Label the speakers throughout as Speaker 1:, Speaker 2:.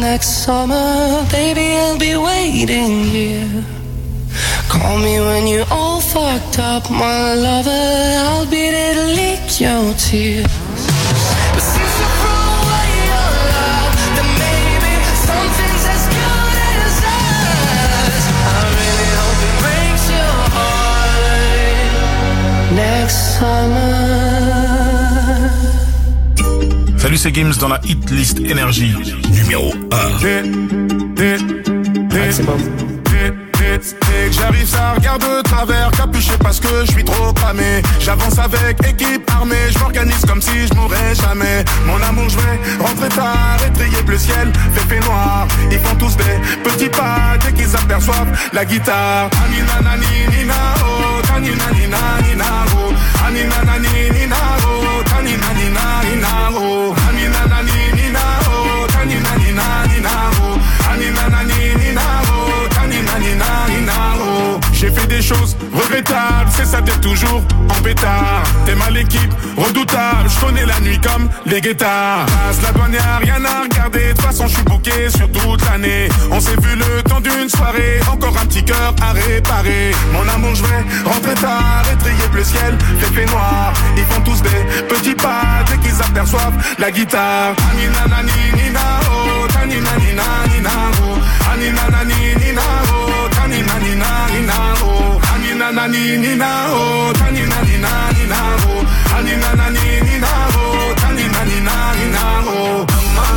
Speaker 1: next summer, baby, I'll be waiting here. Call me when you're all fucked up, my lover, I'll be there to lick your tears. But since you threw away your love, then maybe something's as good as us. I really hope it breaks your heart next summer.
Speaker 2: Salut, c'est Gims dans la Hit List Énergie numéro 1. Dès que j'arrive, ça regarde de travers, capuché parce que je suis trop cramé. J'avance avec équipe armée, je m'organise comme si je mourrais jamais. Mon amour, je vais rentrer tard, étrier bleu ciel, fait noir. Ils font tous des petits pas dès qu'ils aperçoivent la guitare. Anina nani nina oh, tanina nina nina oh, anina nani nina oh, tanina nina nina oh, anina nani nina oh, tanina nina nina oh, anina nani nina oh, tanina nina nina oh. J'ai fait des choses regrettables, c'est ça t'es toujours en pétard. T'es mal l'équipe, redoutable, je connais la nuit comme les guettards. Passe la bonne, y'a rien à regarder, de toute façon je suis booké sur toute l'année. On s'est vu le temps d'une soirée, encore un petit cœur à réparer. Mon amour, je vais rentrer tard, étrier bleu ciel, fait noir. Ils font tous des petits pas dès qu'ils aperçoivent la guitare. Anina nani nina oh, tanina nina nina oh, anina nani nina oh, tanina nina nina oh, anina nani nina oh, tanina nina nina oh, anina nani nina oh, tanina nina nina oh.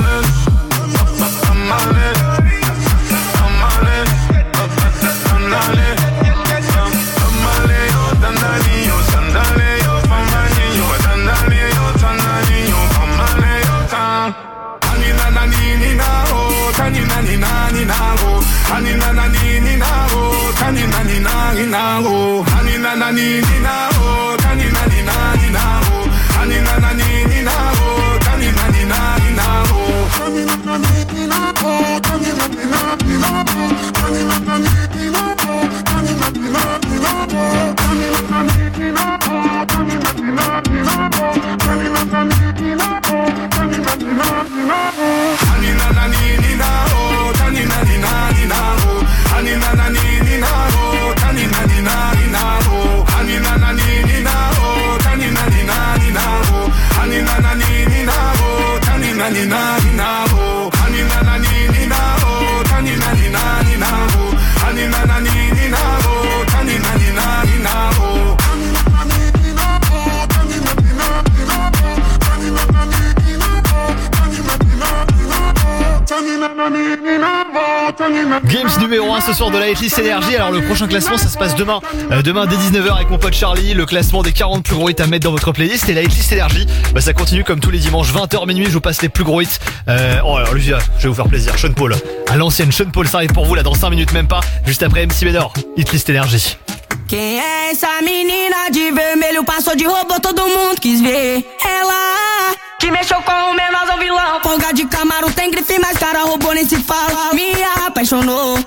Speaker 2: Tanina nina nina oh, anina nani nina oh, tanina nina nina oh, anina nani nina oh, tanina nina nina oh, anina nani nina oh, tanina nina nina oh, anina nani nina oh, tanina nina nina oh, anina nani nina oh, tanina nina nina oh, anina nani nina oh, tanina nina nina oh, anina nani nina oh, tanina nina nina oh, anina nani nina oh, tanina nina nina oh, anina nani nina oh, tanina nina nina oh, anina nani nina oh, tanina nina nina oh, anina nani nina oh, tanina nina nina oh, anina nani nina oh, tanina nina nina oh, anina nani nina oh, tanina nina nina oh, anina nani nina oh, tanina nina nina oh, anina nani nina oh, tanina nina nina oh, tanina nani nina oh.
Speaker 3: Games numéro 1 ce soir de la Hitlist Énergie. Alors le prochain classement ça se passe demain dès 19h avec mon pote Charlie. Le classement des 40 plus gros hits à mettre dans votre playlist. Et la Hitlist Énergie, ça continue comme tous les dimanches 20h minuit. Je vous passe les plus gros hits. Alors lui, je vais vous faire plaisir. Sean Paul, à l'ancienne Sean Paul, ça arrive pour vous là dans 5 minutes même pas. Juste après MC Benor, Hitlist Énergie.
Speaker 4: Quem é essa menina de vermelho? Passou de robô, todo mundo quis ver. Ela que mexeu com o menorzão vilão. Folga de Camaro, tem grife, mas cara robô nem se fala. Me apaixonou,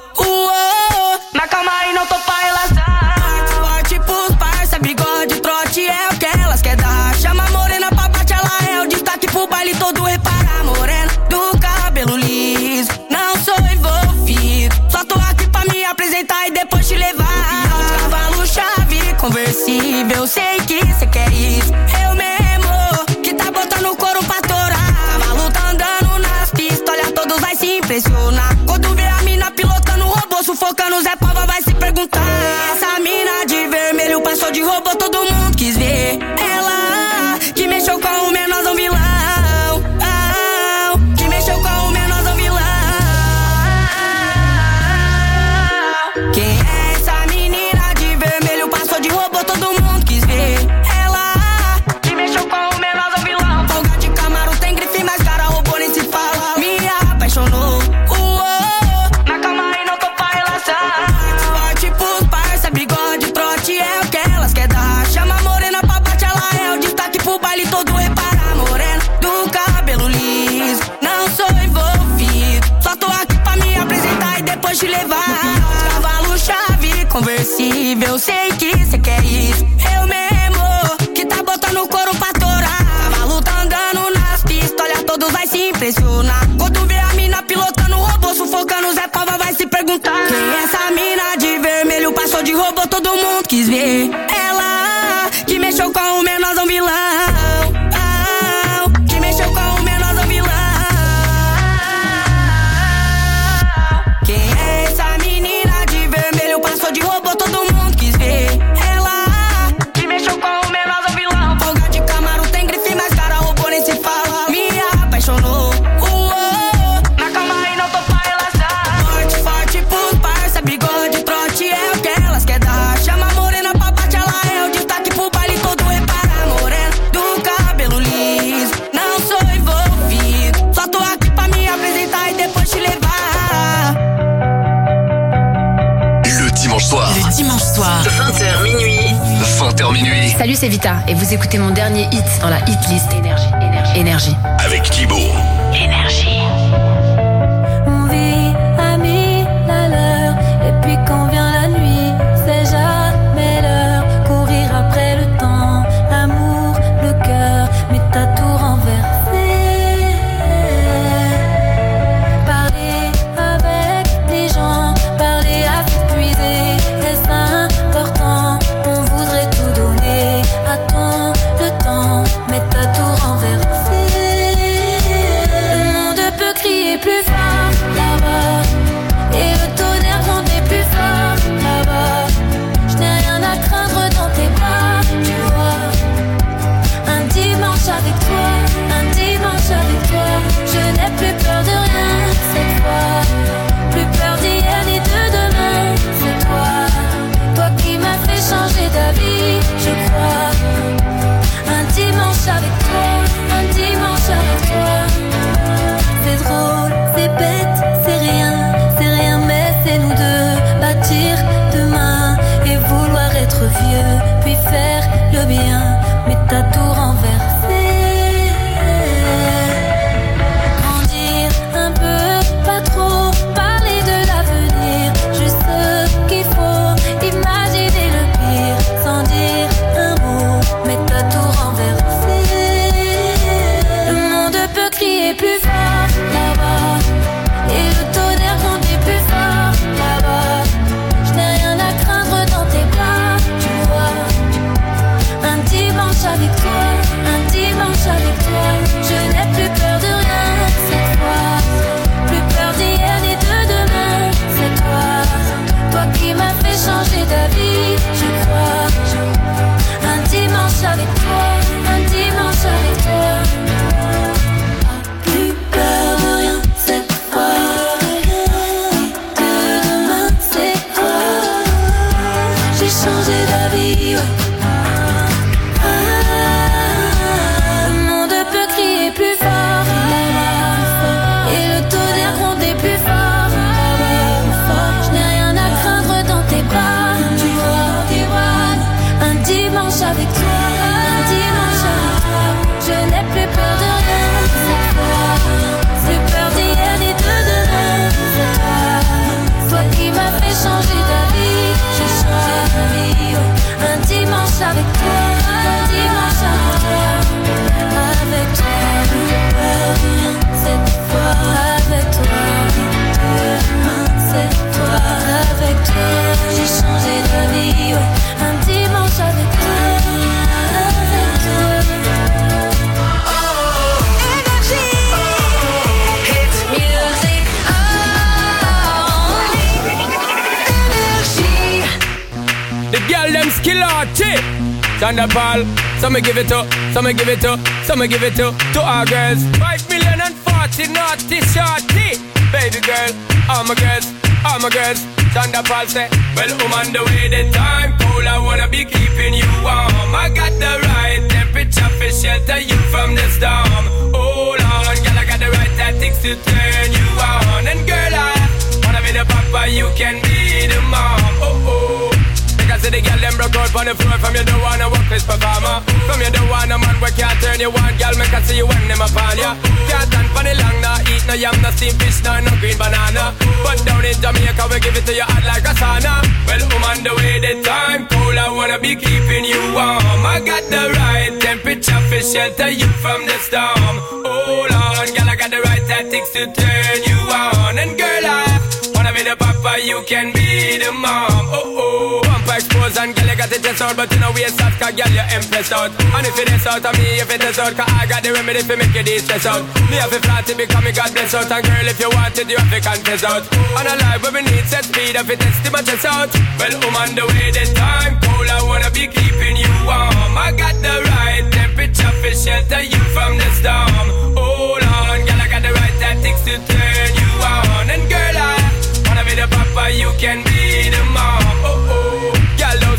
Speaker 4: mas calma aí, não tô pra relação. Forte pros parça, bigode, trote é o que elas quer dar. Chama a morena pra bate, ela é o destaque pro baile todo. Repara, morena do cabelo liso, não sou envolvido. Só tô aqui pra me apresentar e depois te levar. Chave conversível, sei que cê quer isso. Eu mesmo, que tá botando couro pra torar. Cavalo tá andando nas pistas, olha, todos vai se impressionar. Quando vê a mina pilotando o robô, sufocando, Zé Pava vai se perguntar. Essa mina de vermelho passou de robô, todo mundo quis ver. Ela que mexeu com o menorzão vilão. Que mexeu com o menorzão vilão. Quem é? De robô, todo mundo quis ver. Ela que mexeu com o menorzão vilão. Folga de Camaro, tem grife, mas cara robô nem se fala. Me apaixonou, mas calma aí, não tô pra relação. Forte pros parça, bigode, trote é o que elas quer dar. Chama a morena pra bate, ela é o destaque pro baile todo. Repara, morena do cabelo liso, não sou envolvido. Só tô aqui pra me apresentar e depois te levar. Cavalo, chave conversível, sei que cê quer isso. Eu mesmo, que tá botando couro pra torar. Cavalo tá andando nas pistas, olha, todos vai se impressionar. Quando vê a mina pilotando
Speaker 5: soir.
Speaker 6: 20h minuit.
Speaker 7: 20h minuit.
Speaker 5: Salut, c'est Vita et vous écoutez mon dernier hit dans la hit list Énergie.
Speaker 7: Avec Thibaut.
Speaker 6: Énergie.
Speaker 8: On vit à 1000 à l'heure et puis quand vient la nuit, c'est jamais l'heure. Courir après le temps, l'amour, le cœur, mais t'as tout renversé. Parler avec les gens, parler à s'épuiser, est-ce important? On voudrait tout donner, attends le temps, mais t'as tout renversé. Le monde peut crier plus fort là-bas, et le tonnerre gronder plus fort là-bas. Je n'ai rien à craindre dans tes bras, tu vois. Un dimanche avec toi, je n'ai plus peur de rien cette fois. Plus peur d'hier ni de demain, c'est toi qui m'as fait changer d'avis, je crois. Un dimanche avec toi, c'est drôle, c'est bête, c'est rien, mais c'est nous deux. Bâtir demain et vouloir être vieux, puis faire le bien, mais t'as tout renversé. Grandir un peu, pas trop, parler de l'avenir, juste ce qu'il faut, imaginer le pire, sans dire un mot, mais t'as tout renversé. Le monde peut crier plus fort là-bas, et le tonnerre grandit plus fort là-bas. Je n'ai rien à craindre dans tes bras, tu vois. Un dimanche avec toi, je n'ai plus peur de rien cette fois. Plus peur d'hier ni de demain, c'est toi qui m'as fait changer d'avis, je crois. Un dimanche avec toi. Plus peur de rien cette fois. De demain, c'est toi. J'ai changé d'avis, ouais. Le monde peut crier plus fort là-bas, et le tonnerre gronder plus fort là-bas. Je n'ai rien à craindre dans tes bras, tu vois. Un dimanche avec toi, je n'ai plus peur de rien cette fois. Plus peur d'hier ni de demain, c'est toi qui m'as fait changer d'avis, j'ai changé d'avis, ouais. Un dimanche avec toi, avec toi, plus peur de rien cette fois. Avec toi, c'est toi, avec toi, j'ai changé d'avis, ouais. Un dimanche avec toi.
Speaker 9: The girl them skill arty. Thunderball, some give it to, some give it to, some give it to our girls. 5,040,000 naughty shorty. Baby girl, all my girls. Thunderball say, well, I'm on the way, the time cold, I wanna be keeping you warm. I got the right temperature for shelter you from the storm. Hold on, girl, I got the right tactics to turn you on. And girl, I wanna be the papa, you can be the mom. Oh. Because the girl them broke out on the floor. From you don't wanna work this performer. From you don't wanna man where can't turn you on. Girl, make I see you when them upon ya. Can't stand for the long, nah eat no yam, no steamed fish, no green banana. But down in Jamaica we give it to you hot like a sauna. Well, I'm on the way, the time cold, I wanna be keeping you warm. I got the right temperature for shelter you from the storm. Hold on, girl, I got the right tactics to turn you on. And girl, I wanna be the papa, you can be the mom. Oh. Expose and girl you got it just out, but you know we soft, cause girl you impressed out. And if it is out of me, if it is out, cause I got the remedy for make you de-stress out. Me have a flat to become me God bless out. And girl if you want it, you have to confess out. On a life where we need set speed, if it is to my chest out. Well, I'm on the way, the time cold, I wanna be keeping you warm. I got the right temperature for shelter you from the storm. Hold on, girl, I got the right tactics to turn you on. And girl, I wanna be the papa, you can be the mom. Oh. Girl, those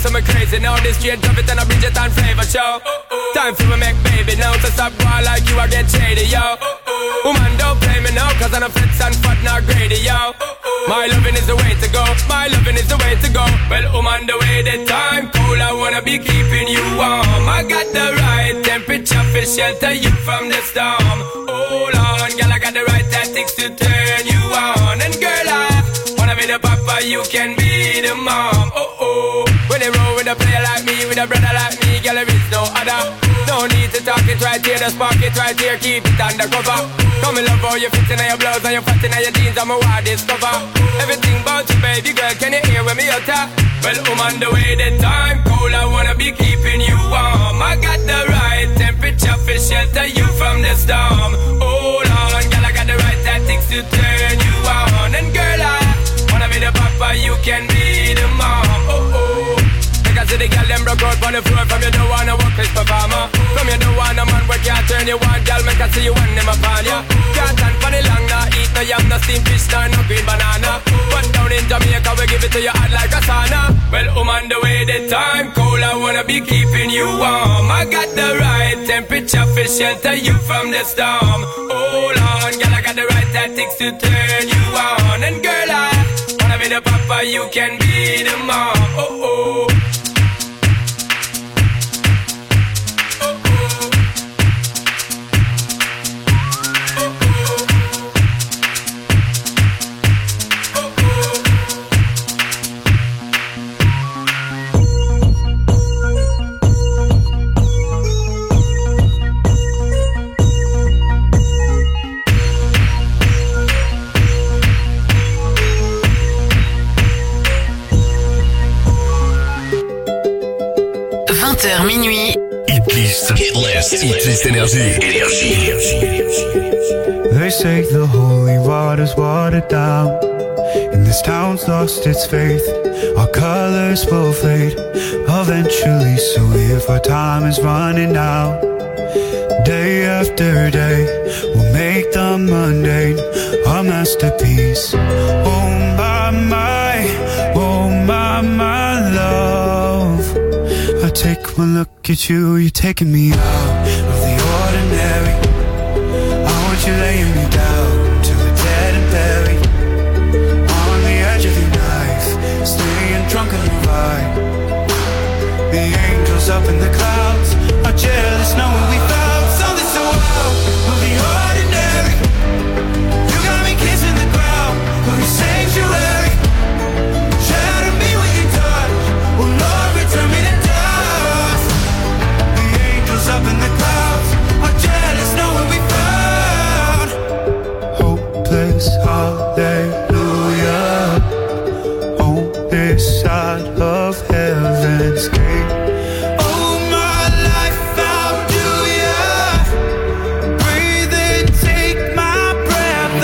Speaker 9: some crazy now. This straight drop it and a Bridget and flavor show. Time for me make baby now. So stop going like you are get shady, yo. Woman, don't play me now, cause I'm a fits and fat, not greedy, yo. My loving is the way to go. My loving is the way to go. Well, woman, the way the time cool, I wanna be keeping you warm. I got the right temperature for shelter you from the storm. Hold on, girl, I got the right tactics to turn you on. And girl, I wanna be the papa, you can be the mom. Oh oh, when they roll with a player like me, with a brother like me, girl, there is no other. No need to talk it right here, the spark it right here, keep it undercover. Come and love how you fit in your blouse and you fat in your jeans, I'm a wild discover. Everything about you, baby girl, can you hear when me utter? Well, on the way the time cold, I wanna be keeping you warm. I got the right temperature for shelter you from the storm. Hold on, girl, I got the right tactics to turn you on. And girl, I wanna be the papa, you can be the mom. Oh oh. I see the girl them broke out on the floor. From you don't wanna work as performer. From you don't wanna man work, can't turn you on. Girl, make I see you want them upon ya. Can't stand for the long, nah. Eat no yam, no steamed fish, no green banana. But down in Jamaica, we give it to you hot like a sauna. Well, on the way the time cold, I wanna be keeping you warm. I got the right temperature for shelter you from the storm. Hold on, girl, I got the right tactics to turn you on. And girl, I wanna be the papa, you can be the mom. Oh oh.
Speaker 7: Minuit. Hit list énergie.
Speaker 10: They say the holy water's watered down, and this town's lost its faith. Our colors will fade eventually, so if our time is running out, day after day, we'll make the mundane our masterpiece. Oh my love, I take one look at you, you're taking me out of the ordinary. I want you laying me down to the dead and buried, on the edge of your knife, staying drunk on your ride. The angels up in the clouds are jealous knowing we found something so out of the ordinary. You got me kissing the ground of your sanctuary. Shatter me with your touch, oh Lord, return me to dust. The angels up in the clouds are jealous knowing we found hopeless hallelujah on this side of heaven's gate. Oh my life, how do ya breathe and take my breath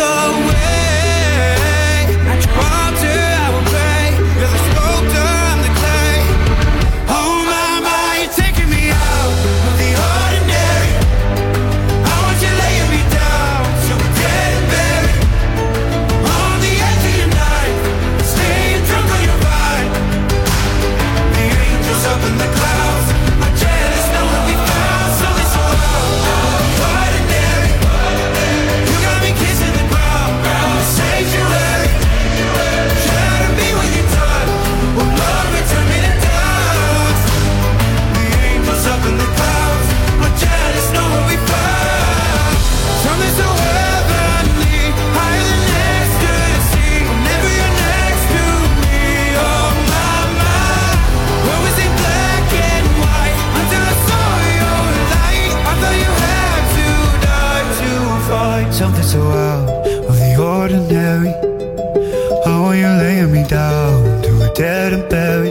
Speaker 10: away? At your altar I will pray, you're the sculptor, I'm the clay. Oh my, you're taking me out of the ordinary. I want you laying me down so we're dead and buried, on the edge of your knife, staying drunk on your vine. The angels up in the clouds are jealous knowing we found something so out of the ordinary. You got me kissing the ground on the sanctuary. Shatter me with your touch, oh Lord, return me to dust. The angels up in the clouds are jealous knowing we found something so heavenly, higher than ecstasy. Whenever you're next to me, oh my, where was it black and white until I saw your light? I thought you had to die to find something so out of the ordinary. Oh, you're laying me down to a dead and buried,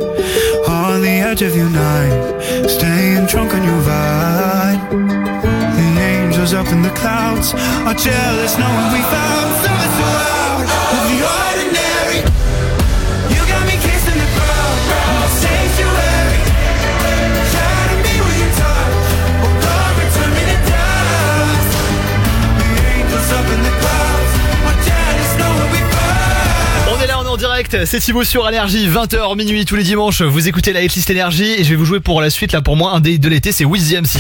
Speaker 10: on the edge of your night, staying drunk on your ride. The angels up in the clouds are jealous knowing we found something so out of the ordinary. You got me kissing the ground on the sanctuary. Shatter me with your touch, oh Lord, return me to dust. The angels up in the clouds are jealous knowing we found.
Speaker 3: On est là, on est en direct direct, c'est Thibaut sur Énergie, 20h minuit tous les dimanches. Vous écoutez la hitlist Énergie et je vais vous jouer pour la suite. Là pour moi un des hits de l'été, c'est Wiz the MC.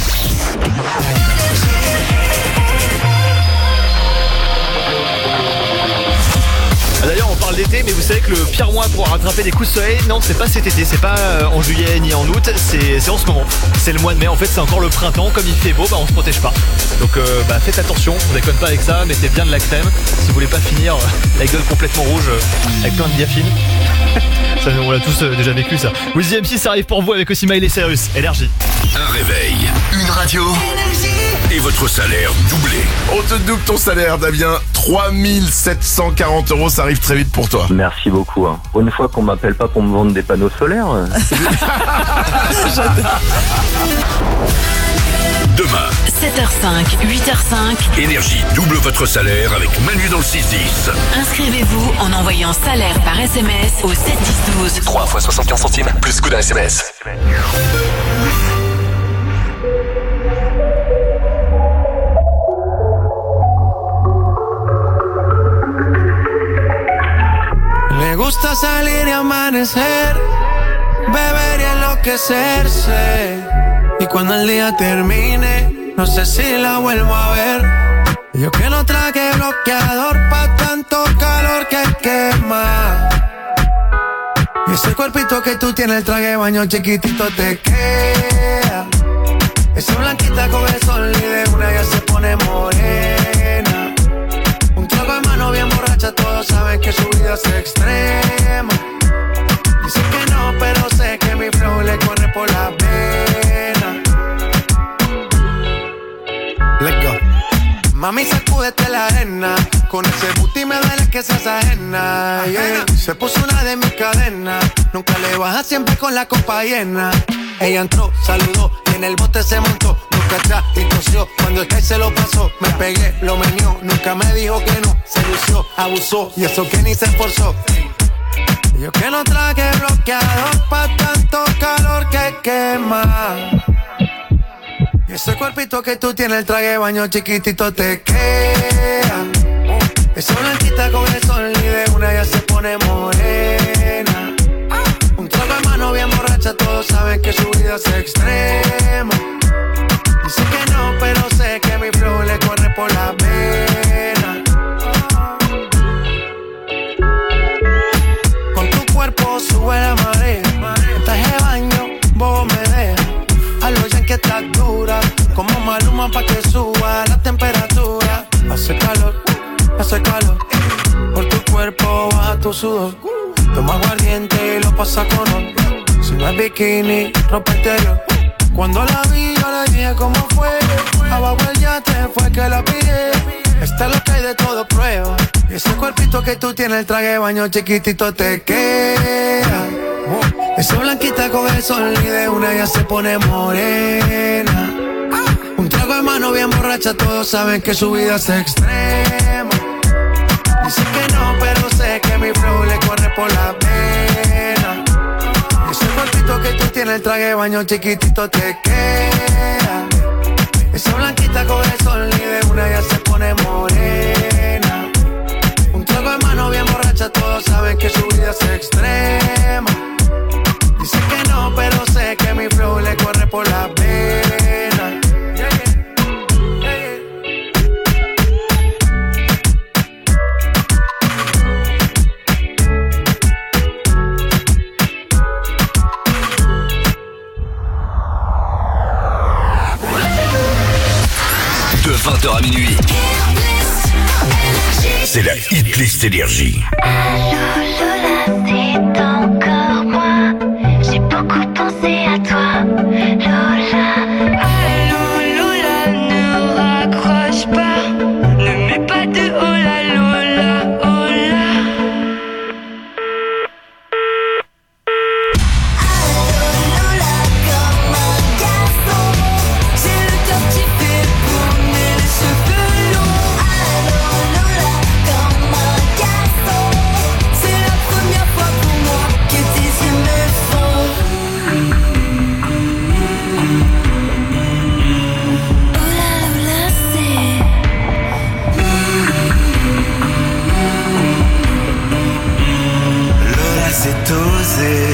Speaker 3: D'ailleurs on parle d'été, mais vous savez que le pire mois pour rattraper des coups de soleil, non c'est pas cet été, c'est pas en juillet ni en août, c'est en ce moment. C'est le mois de mai, en fait c'est encore le printemps, comme il fait beau, on se protège pas. Donc faites attention, on déconne pas avec ça, mettez bien de la crème si vous voulez pas finir la gueule complètement rouge avec plein de diaphine. Ça, on l'a tous déjà vécu ça. Wiz the MC, ça arrive pour vous avec aussi Miley Cyrus, Énergie.
Speaker 7: Un réveil, une radio et votre salaire doublé.
Speaker 2: On te double ton salaire, Damien. 3740 €, ça arrive très vite pour toi.
Speaker 11: Merci beaucoup. Pour une fois qu'on m'appelle pas pour me vendre des panneaux solaires.
Speaker 7: Demain,
Speaker 5: 7h05, 8h05.
Speaker 7: Énergie double votre salaire avec Manu dans le 6-10.
Speaker 5: Inscrivez-vous en envoyant salaire par SMS au 7-10-12.
Speaker 7: 3 fois 75 centimes, plus coût d'un SMS.
Speaker 1: Le gusta salir y amanecer, beber y enloquecerse. Y cuando el día termine, no sé si la vuelvo a ver. Yo que no traje bloqueador pa' tanto calor que quema. Y ese cuerpito que tú tienes, el traje de baño chiquitito te queda. Esa blanquita con el sol y de una ya se pone morena. Un trago de mano bien borracha, todos saben que su vida es extrema. Dice que no, pero sé que mi flow le corre por la vena. Let's go. Mami, sacúdete la arena. Con ese booty me duele que seas ajena, yeah. Se puso una de mis cadenas. Nunca le baja, siempre con la copa llena. Ella entró, saludó y en el bote se montó. Nunca atrás y tosió. Cuando el que se lo pasó, me pegué, lo menió. Nunca me dijo que no, se lució, abusó. Y eso que ni se esforzó. Yo que no traje bloqueador pa' tanto calor que quema. Y ese cuerpito que tú tienes, el traje de baño chiquitito te queda. Esa blanquita con el sol y de una ya se pone morena. Un trago de mano bien borracha, todos saben que su vida es extrema. Dice que no, pero sé que mi flow le corre por la vena. Con tu cuerpo sube la marea. En traje de baño, vos me dejas. A los yankees estás dura, como Maluma pa' que suba la temperatura. Hace calor, por tu cuerpo baja tu sudor. Toma aguardiente y lo pasa con honor. Si no es bikini, ropa interior. Cuando la vi yo le dije cómo fue. Abajo el yate fue que la pillé. Esta es lo que hay de todo prueba. Y ese cuerpito que tú tienes, el traje de baño chiquitito te queda. Esa blanquita con el sol y de una ya se pone morena. Un trago de mano bien borracha, todos saben que su vida es extrema. Dice que no, pero sé que mi flow le corre por la vena. Ese cuerpito que tú tienes, el traje de baño chiquitito te queda. Esa blanquita con el sol y de una ya se pone morena. Un trago de mano bien borracha, todos saben que su vida es extrema. Dice que no, pero sé que mi flow le corre por la vena.
Speaker 7: De 20h à minuit, c'est la hitlist Énergie.
Speaker 8: C'est encore moi. J'ai beaucoup pensé à toi, Lola. Allô, Lola, ne raccroche pas. Ne mets pas de oh là, Lola, oh là. Allô, Lola, comme un garçon. J'ai le cœur qui fait tourner les cheveux longs. Allô, Lola, comme un garçon. C'est la première fois
Speaker 10: baiser.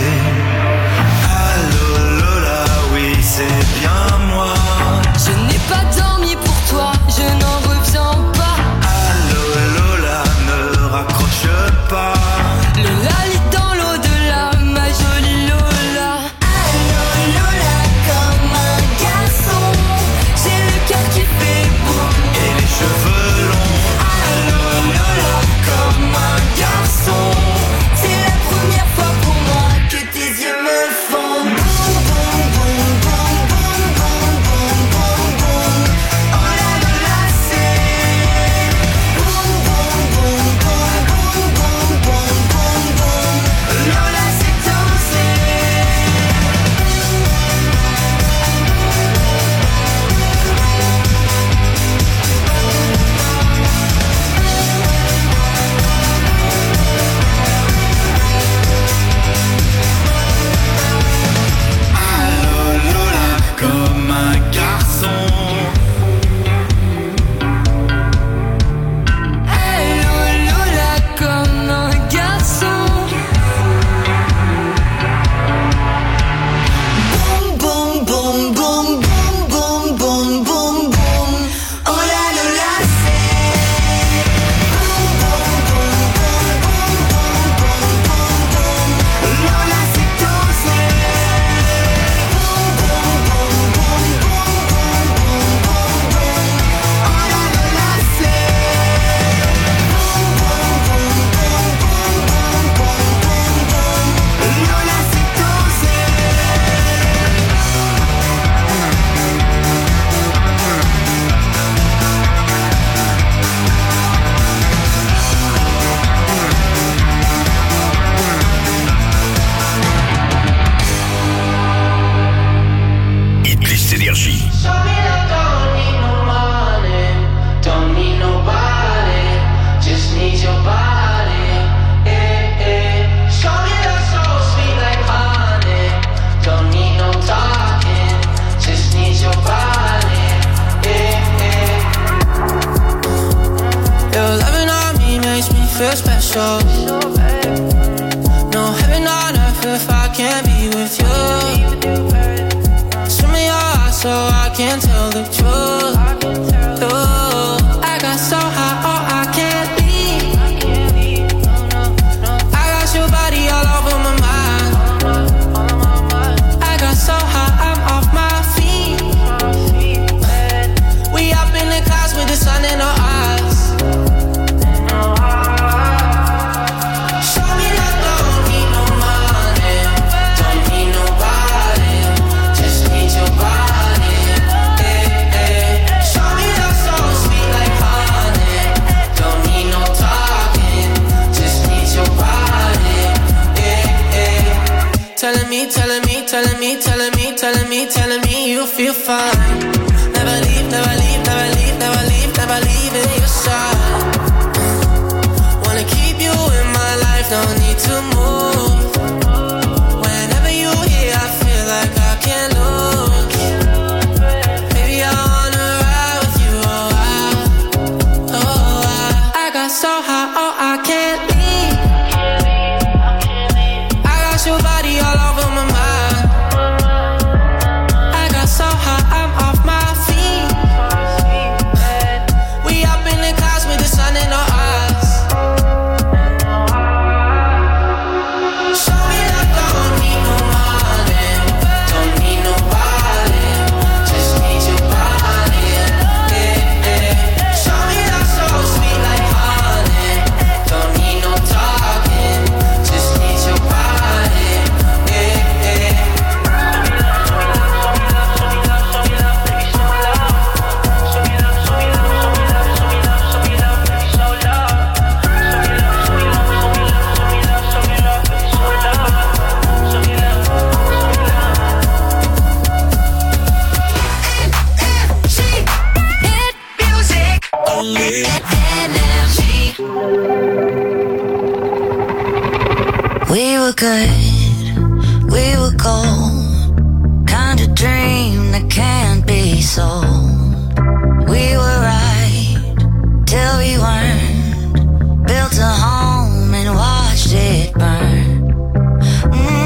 Speaker 10: Allô Lola, oui c'est bien moi.
Speaker 4: Je n'ai pas dormi pour toi, je n'en reviens pas.
Speaker 10: Allô Lola, ne raccroche pas.
Speaker 4: Lola lit dans l'au-delà, ma jolie Lola. Allô Lola, comme un garçon, j'ai le cœur qui fait boum
Speaker 10: et les cheveux longs.
Speaker 4: Allô Lola, comme un garçon, c'est la première fois pour moi que tes yeux me font boum boum boum boum boum boum boum boum boum. Oh la Lola c'est boum boum boum boum boum boum boum boum boum. Lola c'est dansé.
Speaker 10: Allô Lola, comme un garçon.
Speaker 4: Allô Lola, comme un garçon. Boum boum boum boum boum boum boum boum boum. Oh la Lola c'est boum boum boum boum boum boum boum boum boum. Lola c'est dansé. Boum boum boum boum boum boum boum boum boum. Oh la Lola c'est boum boum boum boum boum boum boum boum boum. Lola c'est dansé.
Speaker 7: Hitlist Énergie.
Speaker 1: Don't need no money, don't need nobody, just need your body. Show me love so sweet like honey. Don't need no talking, just need your body. Your loving on me makes me feel special. No heaven on earth if I can't be with you. Swim in your heart so I can tell the truth. Ooh, I got so high, oh I can't leave. I got your body all over my mind. I got so high, I'm off my feet. We up in the clouds with the sun in our eyes. Show me that don't need no money, don't need nobody, just need your body. Show me love so sweet like honey. Don't need no talking, just need your body. Telling me, telling me, telling me, telling me, telling me, telling me you feel fine. Never leave, never leave, never leave, never leave, never leave in your side. Wanna keep you in my life, no need to move. Whenever you here, I feel like I can't lose. Baby, I wanna ride with you, I got so high, oh I can't leave. I got your body all over my mind. I got so high, I'm off my feet. We up in the clouds with the sun in our eyes. Show me that don't need no money, don't need nobody, just need your body. Show me that so sweet like honey. Don't need no talking, just need your body.
Speaker 12: We were good, we were gold, kind of dream that can't be sold. We were right till we weren't, built a home and watched it burn.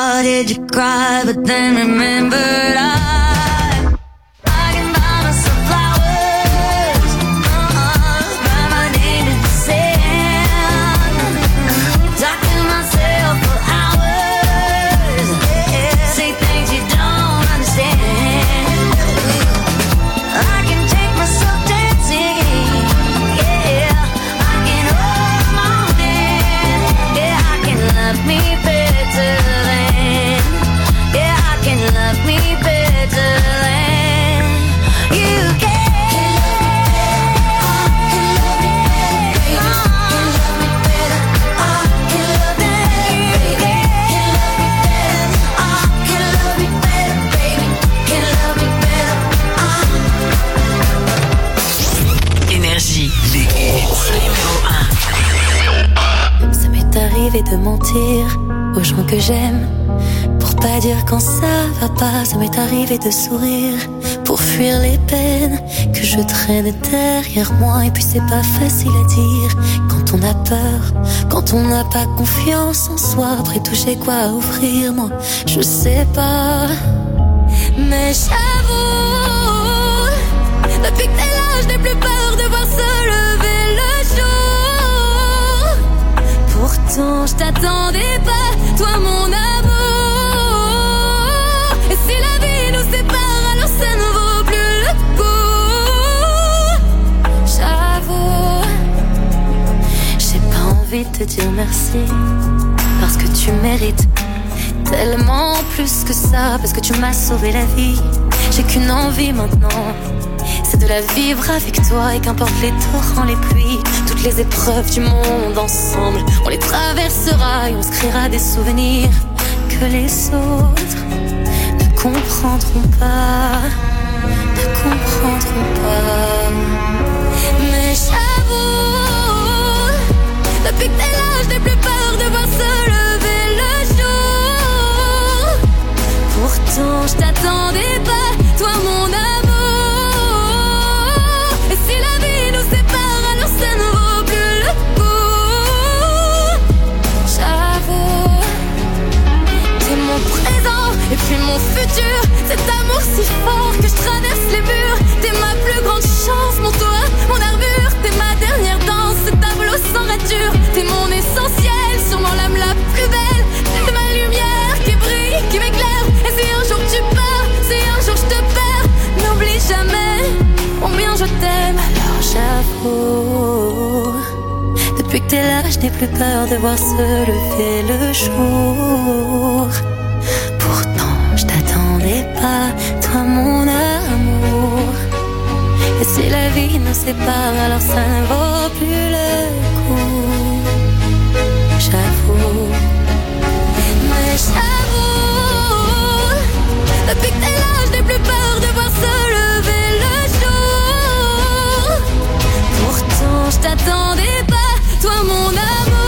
Speaker 12: started to cry, but then remembered I can buy myself flowers, write my name in the sand, talk to myself for hours, say things you don't understand. I can take myself dancing, yeah, I can hold my own hand, yeah, I can love me better than, yeah, I can love me better than you can.
Speaker 5: Énergie.
Speaker 7: Les
Speaker 8: Ça m'est arrivé de mentir aux gens que j'aime pour pas dire quand ça va pas. Ça m'est arrivé de sourire pour fuir les peines que je traîne derrière moi. Et puis c'est pas facile à dire quand on a peur, quand on n'a pas confiance en soi. Après tout j'ai quoi à offrir, moi je sais pas. Mais j'avoue, depuis que t'es là je n'ai plus peur de voir se lever le jour. Pourtant je t'attendais pas, toi mon amour. Et si la vie nous sépare, alors ça ne vaut plus le coup. J'avoue, j'ai pas envie de te dire merci, parce que tu mérites tellement plus que ça, parce que tu m'as sauvé la vie. J'ai qu'une envie maintenant, c'est de la vivre avec toi. Et qu'importe les torrents, les pluies, toutes les épreuves du monde ensemble, on les traversera et on se créera des souvenirs que les autres ne comprendront pas, ne comprendront pas. Mais j'avoue, depuis que t'es là je n'ai plus peur de voir se lever le jour. Pourtant je t'attendais pas, toi mon amour. Et si la vie nous sépare, alors ça ne vaut plus le coup. J'avoue, t'es mon présent et puis mon futur. Cet amour si fort que je traverse les murs. T'es ma plus grande chance, mon toit, mon armure. T'es ma dernière danse, ce tableau sans rature. T'es mon essentiel, sûrement l'âme la plus belle. T'es ma lumière qui brille, qui m'éclaire. Et si un jour tu pars, si un jour je te perds, n'oublie jamais combien je t'aime. Alors j'avoue, depuis que t'es là je n'ai plus peur de voir se lever le jour. Pourtant je t'attendais pas, toi mon amour. Et si la vie nous sépare, alors ça ne vaut plus le coup. J'avoue, mais j'avoue, depuis que t'es là je n'ai plus peur de voir se lever le jour. Pourtant je t'attendais pas, toi mon amour.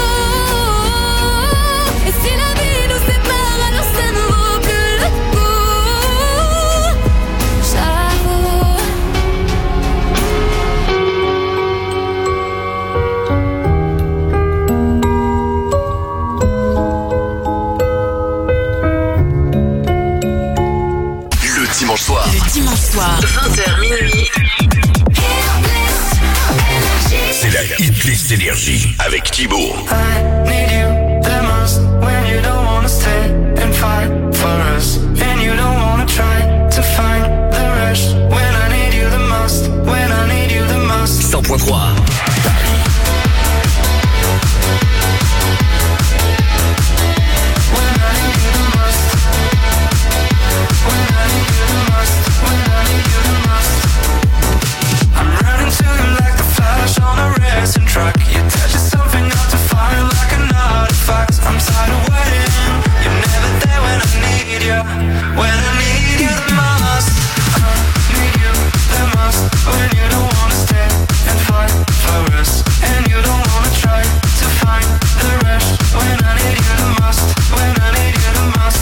Speaker 8: Et si la vie nous sépare, alors ça ne vaut plus le coup. J'avoue.
Speaker 7: Le dimanche soir.
Speaker 5: Le dimanche soir, 20h minuit.
Speaker 7: C'est la Hit List Énergie avec Thibaut.
Speaker 1: I need you the most when you don't wanna stay and fight for us, and you don't wanna try to find the rush. When I need you the most, when I need you the most.
Speaker 7: 100.3.
Speaker 1: I'm running to you like a flash on a racing track. You touch something out to fire like an artifact. I'm tired of waiting. You're never there when I need you. When I need you the most. I need you the most. When you don't wanna stay and fight for us, and you don't wanna try to find the rush. When I need you the most. When I need you the most.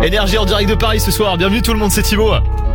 Speaker 3: Énergie en direct de Paris ce soir. Bienvenue tout le monde, c'est Thibaut.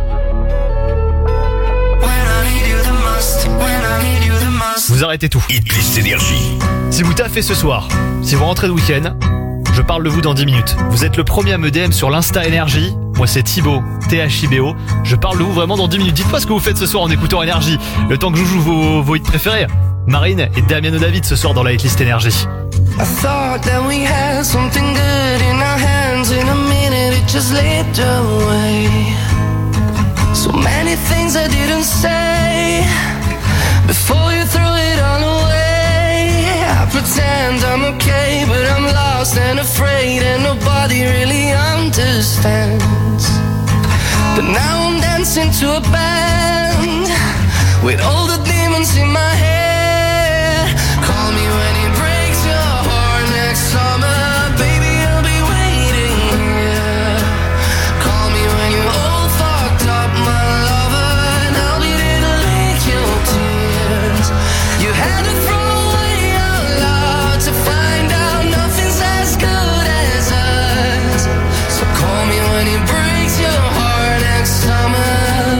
Speaker 3: Vous arrêtez tout.
Speaker 7: Hitlist Énergie.
Speaker 3: Si vous taffez ce soir, si vous rentrez de week-end, je parle de vous dans 10 minutes. Vous êtes le premier à me DM sur l'Insta Énergie. Moi c'est Thibaut, THIBO. Je parle de vous vraiment dans 10 minutes. Dites-moi ce que vous faites ce soir en écoutant Énergie. Le temps que je joue vos hits préférés. Marine et Damiano David ce soir dans la Hitlist Énergie.
Speaker 1: I thought that we had something good in our hands. In a minute it just slipped away. So many things I didn't say before you threw it all away. I pretend I'm okay, but I'm lost and afraid, and nobody really understands. But now I'm dancing to a band with all the demons in my head. Call me when it breaks your heart next summer, baby, I'll be waiting here. Call me when you're all fucked up, my lover, and I'll be there to lick your tears. You had to throw away our love to find out nothing's as good as us. So call me when it breaks your heart next summer.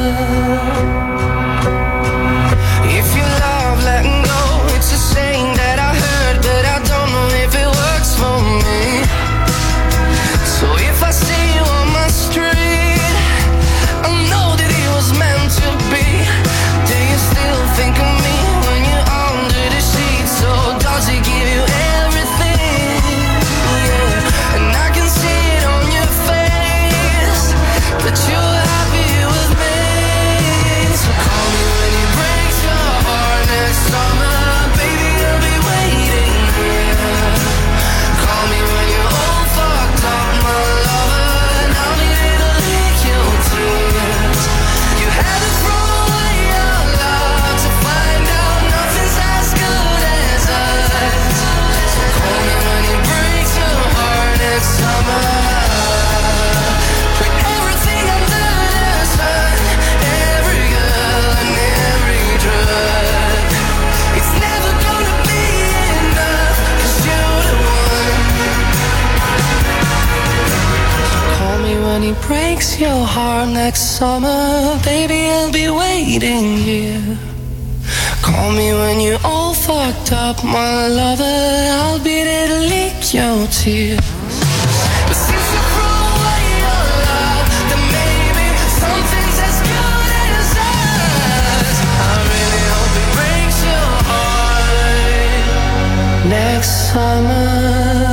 Speaker 1: If you love letting go, it's a saying that I heard, but I don't know if it works for me. So if I see you on my street, I know that it was meant to be. Do you still think of me when you're under the sheets? So does it give you everything? Yeah. And I can see it on your face that you're happy with me. So call me when it breaks your heart next summer, baby, I'll be waiting here. Call me when you're all fucked up, my lover, and I'll be there to lick your tears. You had to throw away our love to find out nothing's as good as us. So call me when it breaks your heart next summer. Put everything under the sun, every girl and every drug. It's never gonna be enough, 'cause you're the one. Call me when he breaks your heart next summer, baby, I'll be waiting here. Call me when you're all fucked up, my lover, I'll be there to lick your tears. But since you threw away your love, then maybe something's as good as us. I really hope it breaks your heart next summer.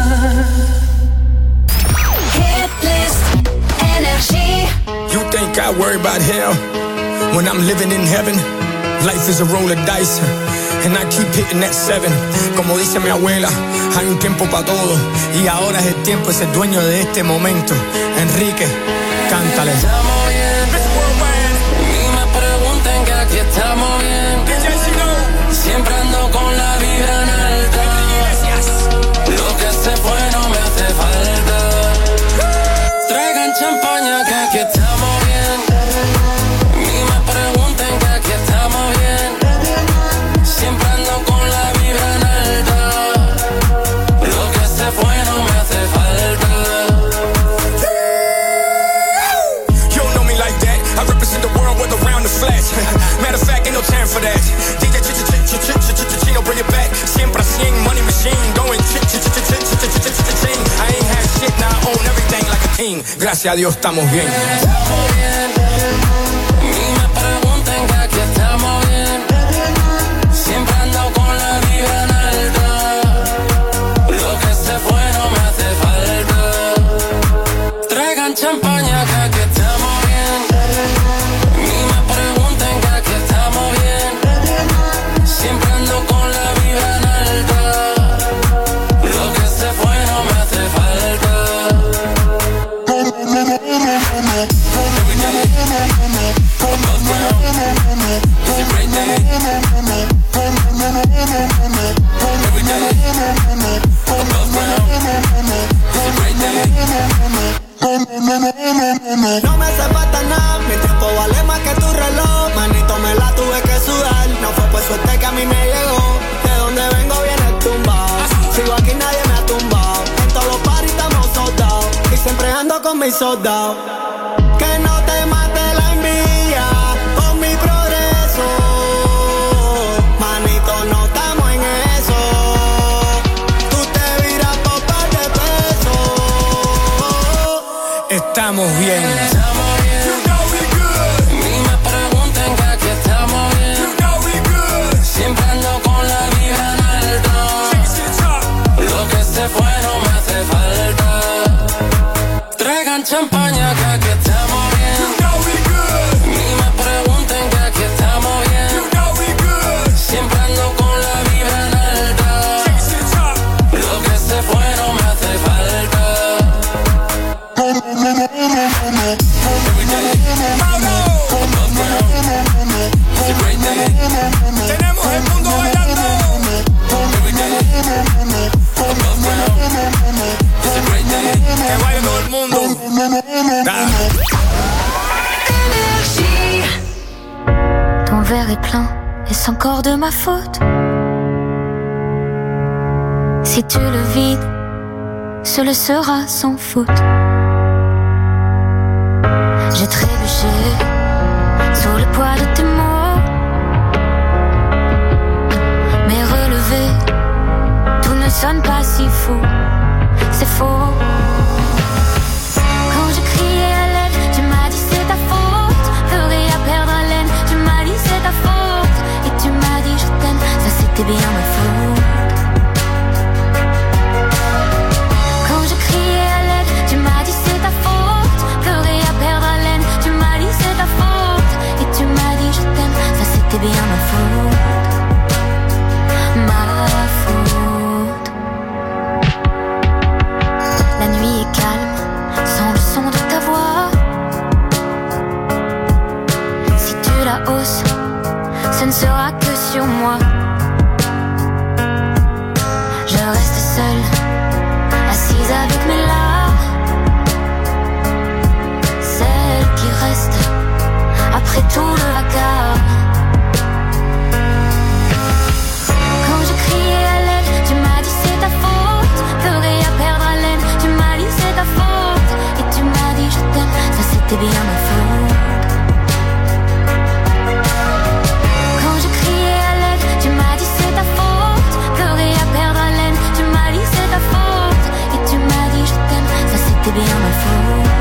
Speaker 13: You think I worry about hell when I'm living in heaven? Life is a roll of dice and I keep hitting that 7. Como dice mi abuela, hay un tiempo para todo y ahora es el tiempo, es el dueño de este momento. Enrique, cántale.
Speaker 1: Estamos bien, ni me pregunten que aquí estamos bien. Siempre ando con la vibra en alta. Lo que se fue no me hace falta. Traigan champaña que aquí estamos bien. Ni me pregunten que aquí estamos bien. Siempre ando con la vibra en alta. Lo que se fue no me hace falta.
Speaker 13: You don't know me like that. I represent the world with around the flash. Matter of fact, ain't no time for that. DJ Chino, bring it back. Siempre 100, money machine going ching. I ain't had shit, now I own everything like a king. Gracias a Dios estamos bien.
Speaker 1: Estamos bien. Ni me pregunten que aquí estamos bien. Siempre ando con la vibra en alta. Lo que se fue no me hace falta. Traigan champaña que aquí estamos bien. Ni me pregunten que aquí estamos bien. Siempre ando con la vibra en alta. Lo que se fue no me hace falta.
Speaker 14: me hizo down. Que no te mate la envidia con mi progreso. Manito, no estamos en eso. Tú te viras por par de pesos.
Speaker 13: Estamos bien.
Speaker 1: Champaña, que aquí estamos bien. Ni me pregunten que aquí estamos bien. Siempre ando con la vibra en alta. Lo que se fue no me hace falta.
Speaker 13: Tenemos el mundo bailando. Que baile todo el mundo.
Speaker 12: Ton verre est plein, est-ce encore de ma faute? Si tu le vides, ce le sera sans faute. J'ai trébuché sous le poids de tes mots, mais relevé, tout ne sonne pas si fou. C'est faux. Quand je criais à l'aide, tu m'as dit c'est ta faute. Pleurer à perdre haleine, tu m'as dit c'est ta faute. Et tu m'as dit je t'aime, ça c'était bien ma faute. Quand je criais à l'aide, tu m'as dit c'est ta faute. Pleurer à perdre haleine, tu m'as dit c'est ta faute. Et tu m'as dit je t'aime, ça c'était bien ma faute. Ma faute. La nuit est calme, sans le son de ta voix. Si tu la hausses, ce ne sera que sur moi. Je reste seule, assise avec mes larmes. Celle qui reste après tout le vacarme. Quand je criais à l'aide, tu m'as dit c'est ta faute. Pleurer à perdre haleine, tu m'as dit c'est ta faute. Et tu m'as dit je t'aime, ça c'était bien ma faute. Quand je criais à l'aide, tu m'as dit c'est ta faute. Pleurer à perdre haleine, tu m'as dit c'est ta faute. Et tu m'as dit je t'aime, ça c'était bien ma faute.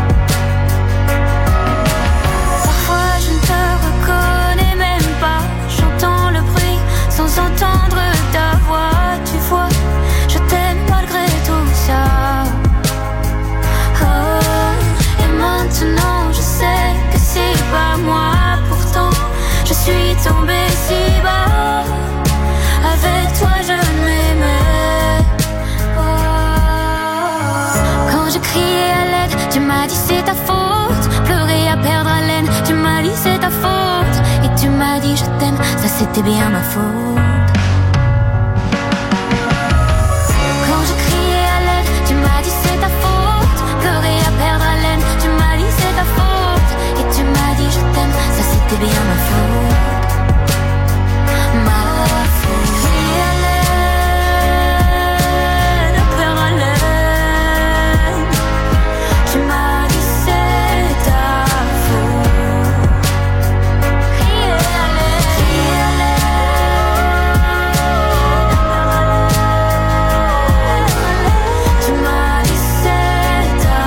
Speaker 12: Parfois je ne te reconnais même pas. J'entends le bruit sans entendre ta voix. Tu vois, je t'aime malgré tout ça. Oh, et maintenant je sais que c'est pas moi. Pourtant je suis tombée si bas. Avec toi je m'aimais. Oh. Quand je criais à l'aide, tu m'as dit c'est ta faute. Pleurer à perdre haleine, tu m'as dit c'est ta faute. Et tu m'as dit je t'aime, ça c'était bien ma faute. Quand je criais à l'aide, tu m'as dit c'est ta faute. Pleurer à perdre haleine, tu m'as dit c'est ta faute. Et tu m'as dit je t'aime, ça c'était bien ma faute. Ma faute. Crier à l'aide, perdre haleine, tu m'as dit c'est ta faute. Crier à l'aide, tu m'as dit c'est ta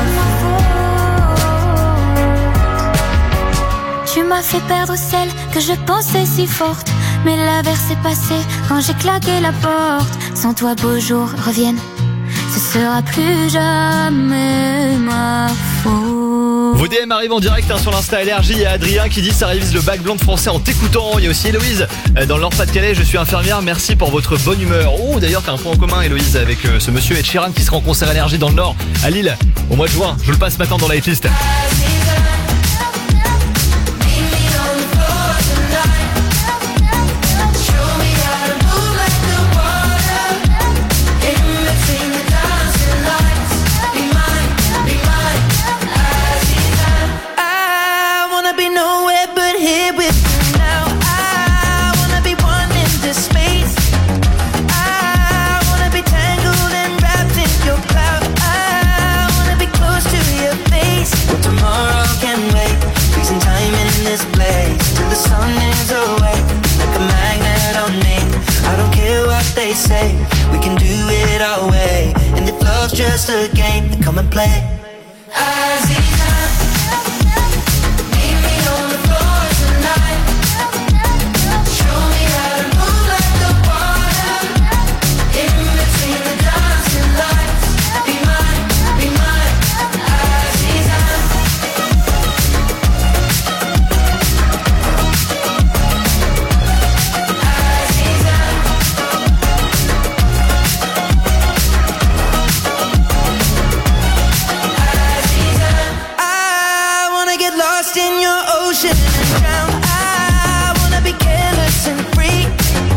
Speaker 12: faute. Tu m'as fait perdre celle que je pensais si forte. Mais l'averse est passée quand j'ai claqué la porte. Sans toi beaux jours reviennent, ce sera plus jamais ma faute.
Speaker 3: Vos DM arrivent en direct sur l'Insta LRJ. Il y a Adrien qui dit ça révise le bac blanc de français en t'écoutant. Il y a aussi Héloïse dans le Nord-Pas-de-Calais. Je suis infirmière, merci pour votre bonne humeur. Oh, d'ailleurs t'as un point en commun Héloïse avec ce monsieur Ed Sheeran qui sera en concert LRJ dans le Nord à Lille au mois de juin. Je le passe maintenant dans la hitlist.
Speaker 15: Close to you.
Speaker 12: just a game, then come and play. Aziza, meet me on the floor tonight. Show me how to move like the water. In between the dancing lights. Be mine, Aziza. I wanna get lost in your ocean and drown. I wanna be careless and free.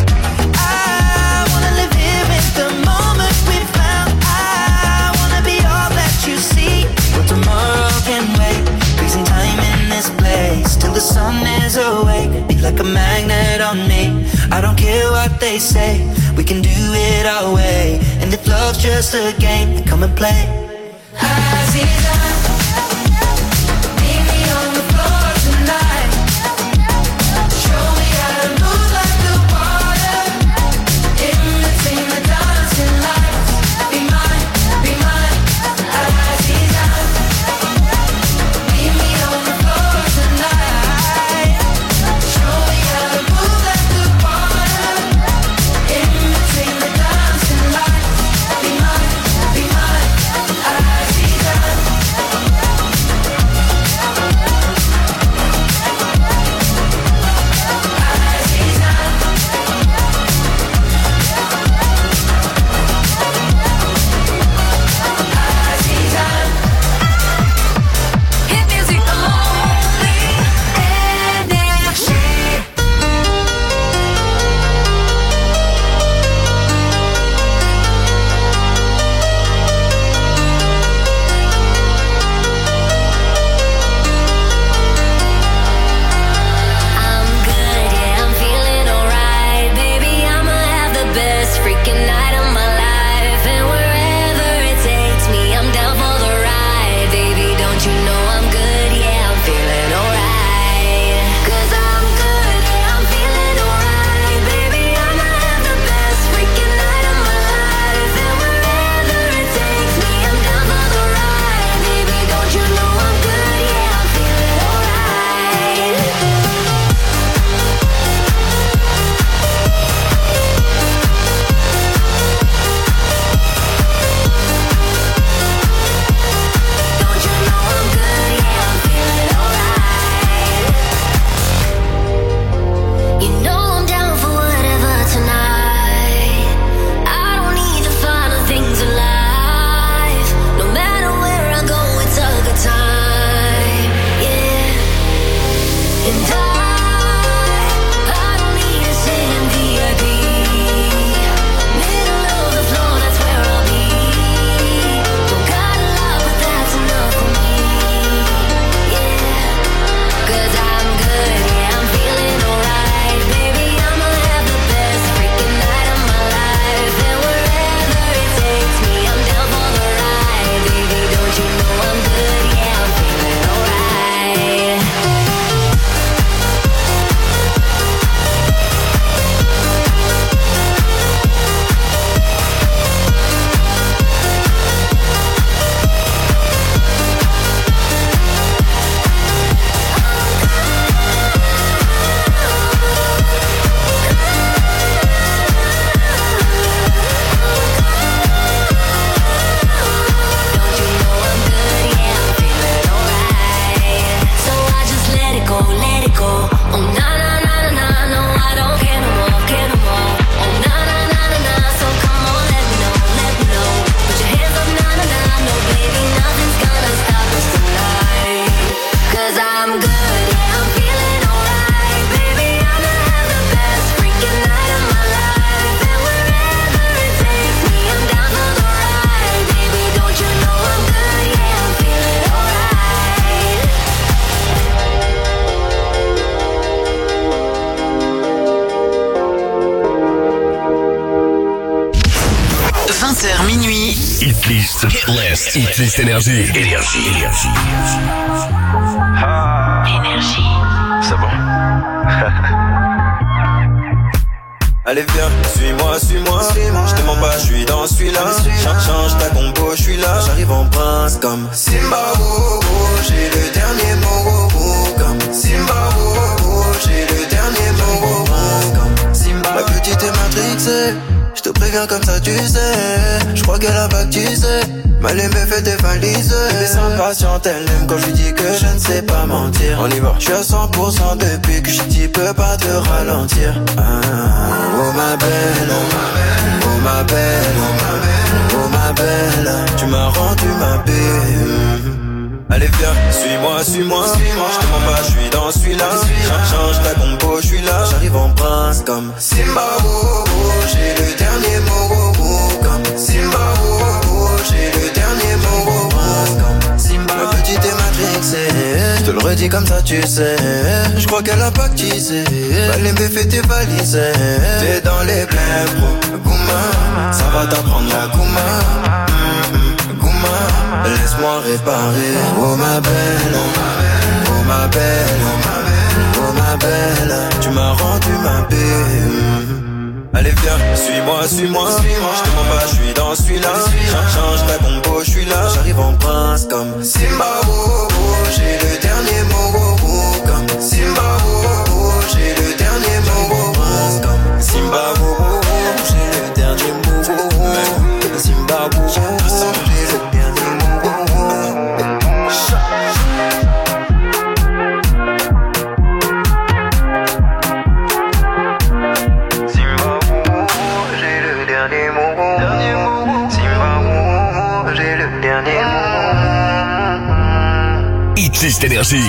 Speaker 12: I wanna live here in the moment we found. I wanna be all that you see. But tomorrow can wait. Freezing time in this place till the sun is awake. Be like a magnet on me. I don't care what they say. We can do it our way. And if love's just a game, then come and play. Aziza, meet me on the floor tonight. Show me how to move like the water. In between the dancing lights. Be mine, Aziza. Meet me on the floor tonight. Show me how to move like the water. In between the dancing lights. Be mine, Aziza. Hit music only. Energy.
Speaker 8: I'm good, yeah, I'm feeling alright. Baby, I'ma have the best freaking night of my life. And wherever it takes me, I'm down for the ride. Baby, don't you know I'm good, yeah, I'm feeling alright. 'Cause I'm good, yeah, I'm feeling alright. Baby, I'ma have the best freaking night of my life. And wherever it takes me, I'm down for the ride. Baby, don't you know I'm good, yeah, I'm feeling alright. Don't you know I'm good, yeah, I'm feeling alright. You know I'm down for whatever tonight. I don't need the final things in life. No matter where I go, it's a good time, yeah. And I don't need to sit in VIP. Middle of the floor, that's where I'll be. Don't got a lot, but that's enough for me, yeah. 'Cause I'm good, yeah, I'm feeling alright. Baby, I'ma have the best freaking night of my life. And wherever it takes me, I'm down for the ride. Baby, don't you know I'm good, yeah, I'm feeling alright. Don't you know I'm good, yeah, I'm feeling alright. So I just let it go, let it go. Oh na na na na na, no, I don't care no more, care no more. Oh na na na na na, so come on, let me know, let me know. Put your hands up, na na na, no baby, nothing's gonna stop us tonight. 'Cause I'm good, yeah, I'm feeling alright. Baby, I'ma have the best freaking night of my life. And wherever it takes me, I'm down for the ride. Baby, don't you know I'm good, yeah, I'm feeling alright.
Speaker 7: 20h minuit. Hit list. Hit list énergie. Énergie.
Speaker 15: Énergie.
Speaker 11: C'est bon.
Speaker 15: Allez viens, suis-moi, je te mens pas, je suis dans celui-là. Change ta compo, je suis là. J'arrive en prince comme Simba, oh, oh, j'ai le dernier mot, oh, oh, comme Simba, oh, oh, j'ai le dernier mot, oh, oh, comme Simba. La petite est matrixée, je te préviens comme ça tu sais. Je crois qu'elle a baptisé, mal aimé fait tes valises. Mais sans patiente, elle aime quand je lui dis que je ne sais pas mentir. On y va, je suis à 100% depuis que je dis peux pas te ralentir. Oh ma belle, oh ma belle, oh ma belle, tu m'as rendu ma belle. Allez viens, suis-moi, je te mens pas, je suis dans celui-là. Change ta compo, je suis là. J'arrive en prince comme Simba, oh, oh, j'ai le dernier mot, oh, oh, comme Simba, oh, oh, j'ai le dernier mot, oh, oh, comme Simba. La petite est matrixée, je te le redis comme ça tu sais. Je crois qu'elle a pactisé, Malembe fait tes valises. T'es dans les plaies, bro, Gouma, ça va t'apprendre la Gouma. Laisse-moi réparer. Oh ma belle, oh ma belle, oh ma belle, tu m'as rendu ma belle. Allez viens, suis-moi, je te mens pas, je suis dans celui-là. Change ta compo, je suis là. J'arrive en prince comme Simba, oh, oh, j'ai le dernier mot, oh, oh, comme Simba, oh, oh, j'ai le dernier mot, oh, oh, comme Simba, oh, oh, j'ai le dernier mot, oh, oh, Simba, oh, oh, j'ai le dernier mot.
Speaker 7: Hitlist Énergie.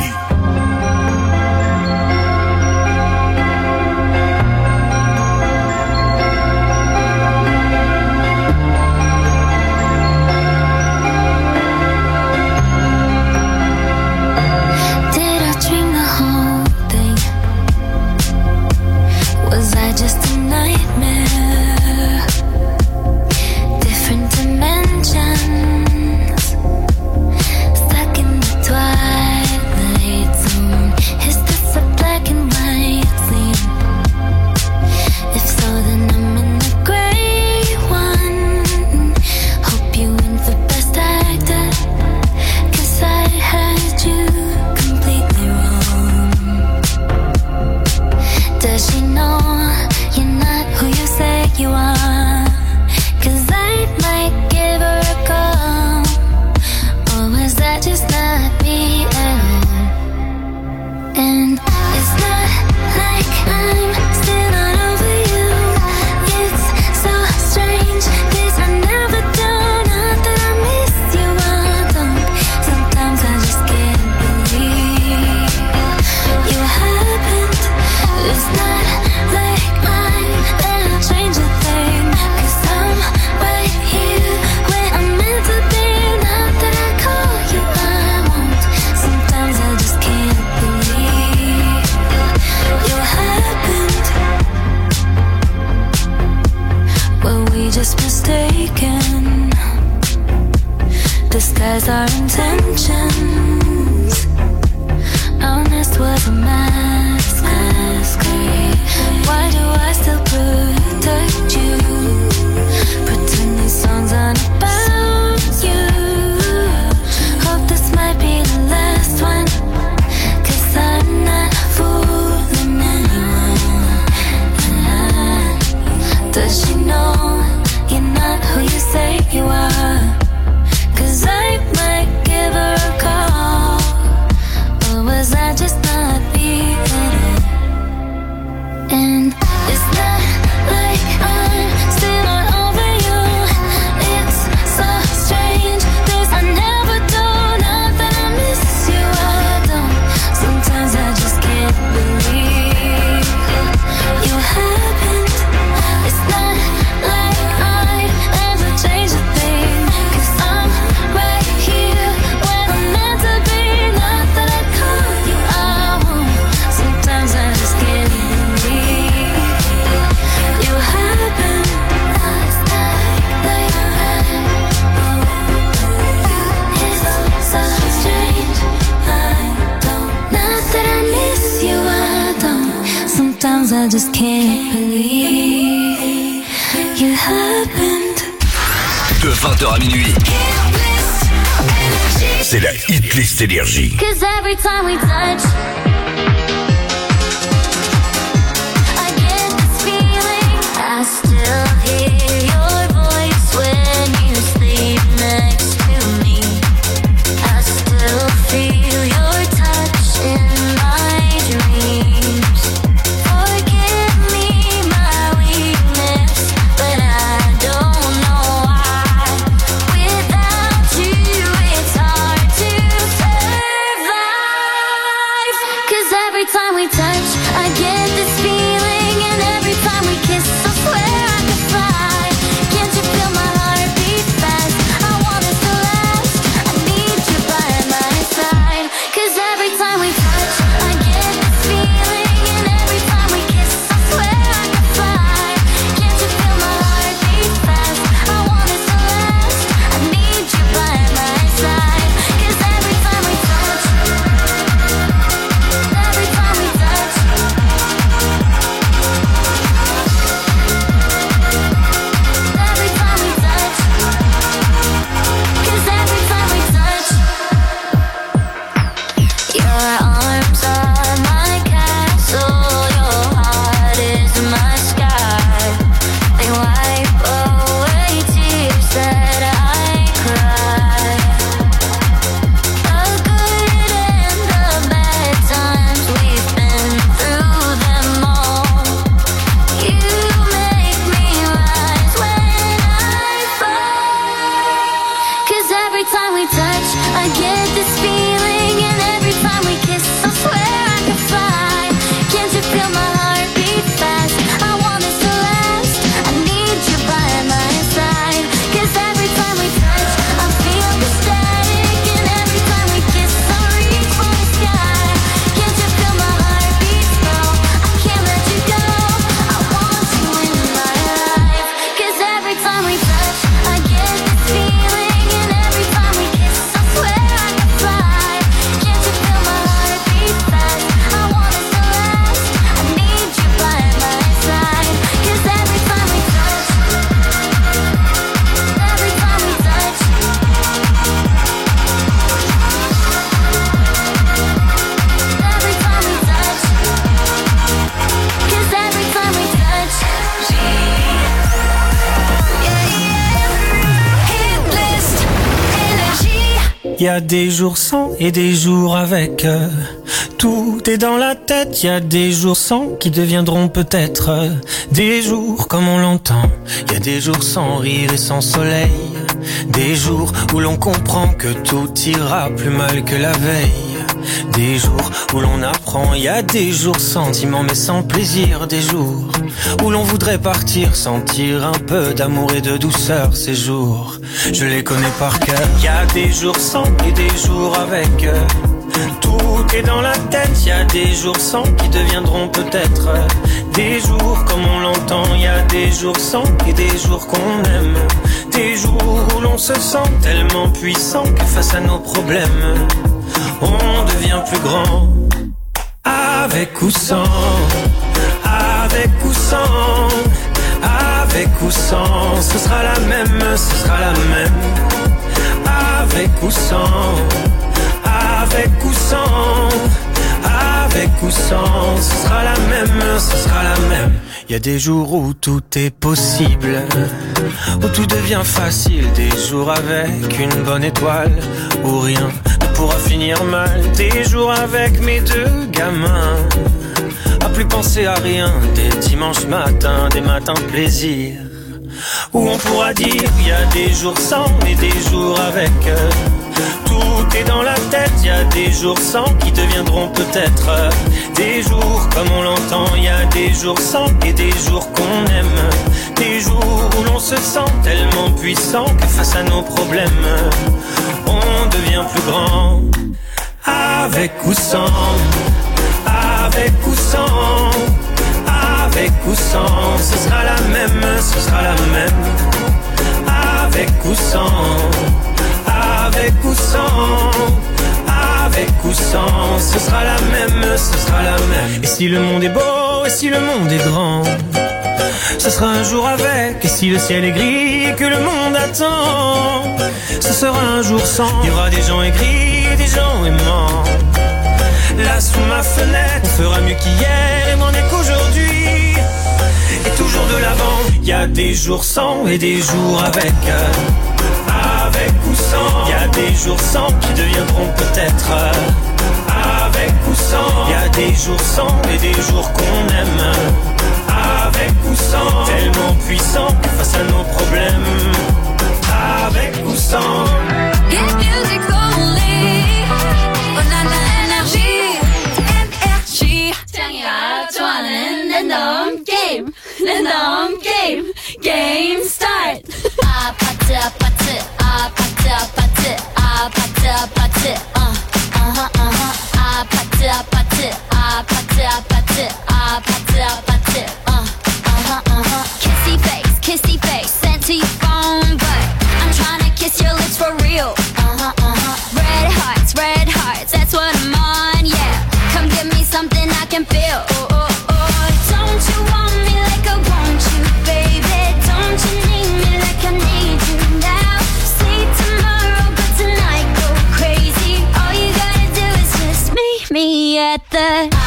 Speaker 8: I just can't believe you happened.
Speaker 7: De 20h à minuit. C'est la Hit List Énergie.
Speaker 8: 'Cause every time we touch, I get this feeling. I still hear your voice when you sleep next to me. I still feel your touch in my dreams. Forgive me my weakness, but I don't know why. Without you, it's hard to survive. 'Cause every time we touch, I get this feeling, and every time we kiss, I swear I could fly. Can't you feel my heart beat fast? I want us to last. I need you by my side. 'Cause every time we touch, I get this feeling, and every time we kiss, I swear I could fly. Can't you feel my heart beat fast? I want us to last. I need you by my side. 'Cause every time we touch, every time we touch, every time we touch, 'cause every time we touch, your arms are my castle, your heart is my sky. They wipe away tears that I cry. The good and the bad times, we've been through them all. You make me rise when I fall. 'Cause every time we touch, I get this feeling, and every time we kiss, I swear I could fly. Can't you feel my heart beat fast? I want us to last. I need you by my side. 'Cause every time we touch, I feel the static, and every time we kiss, I reach for the sky. Can't you feel my heart beat slow? I can't let you go. I want you in my life. 'Cause every time we touch, I get this feeling, and every time we kiss, I swear I could fly. Can't you feel my heart beat fast? I want us to last. I need you by my side. 'Cause every time we touch, every time we touch, every time we touch, 'cause every time we touch, Hit List Énergie.
Speaker 16: Y a des jours sans et des jours avec. Tout est dans la tête. Y a des jours sans qui deviendront peut-être des jours comme on l'entend. Y a des jours sans rire et sans soleil. Des jours où l'on comprend que tout ira plus mal que la veille. Des jours où l'on apprend, y a des jours sentiments mais sans plaisir. Des jours où l'on voudrait partir, sentir un peu d'amour et de douceur. Ces jours, je les connais par cœur. Y a des jours sans et des jours avec. Tout est dans la tête, y a des jours sans qui deviendront peut-être des jours comme on l'entend. Y a des jours sans et des jours qu'on aime. Des jours où l'on se sent tellement puissant que face à nos problèmes, on devient plus grand. Avec ou sans, avec ou sans, avec ou sans, ce sera la même, ce sera la même. Avec ou sans, avec ou sans, avec ou sans, ce sera la même, ce sera la même. Y a des jours où tout est possible, où tout devient facile. Des jours avec une bonne étoile, où rien ne pourra finir mal. Des jours avec mes deux gamins, à plus penser à rien. Des dimanches matins, des matins de plaisir, où on pourra dire y a des jours sans et des jours avec. Tout est dans la tête, y a des jours sans qui deviendront peut-être des jours comme on l'entend. Y a des jours sans et des jours qu'on aime. Des jours où l'on se sent tellement puissant que face à nos problèmes, on devient plus grand. Avec ou sans, avec ou sans, avec ou sans, ce sera la même, ce sera la même. Avec ou sans, avec ou sans, avec ou sans, ce sera la même, ce sera la même. Et si le monde est beau, et si le monde est grand, Ce sera un jour avec, et si le ciel est gris et que le monde attend, ce sera un jour sans. Il y aura des gens aigris et des gens aimants. Là sous ma fenêtre, on fera mieux qu'hier et moins bien qu'aujourd'hui. Et toujours de l'avant, il y a des jours sans et des jours avec. Avec ou sans, il y a des jours sans qui deviendront peut-être. Avec ou sans, il y a des jours sans et des jours qu'on aime. Avec ou sans, tellement puissant que face à nos problèmes. Avec ou sans.
Speaker 8: Get music only. On a la énergie. Énergie. Game start. Kissy face, sent to your phone, but I'm trying to kiss your lips for real. Red hearts, that's what I'm on, yeah. Come give me something I can feel. Don't you want me like I want you, baby? Don't you need me like I need you now? Sleep tomorrow, but tonight go crazy. All you gotta do is just meet me at the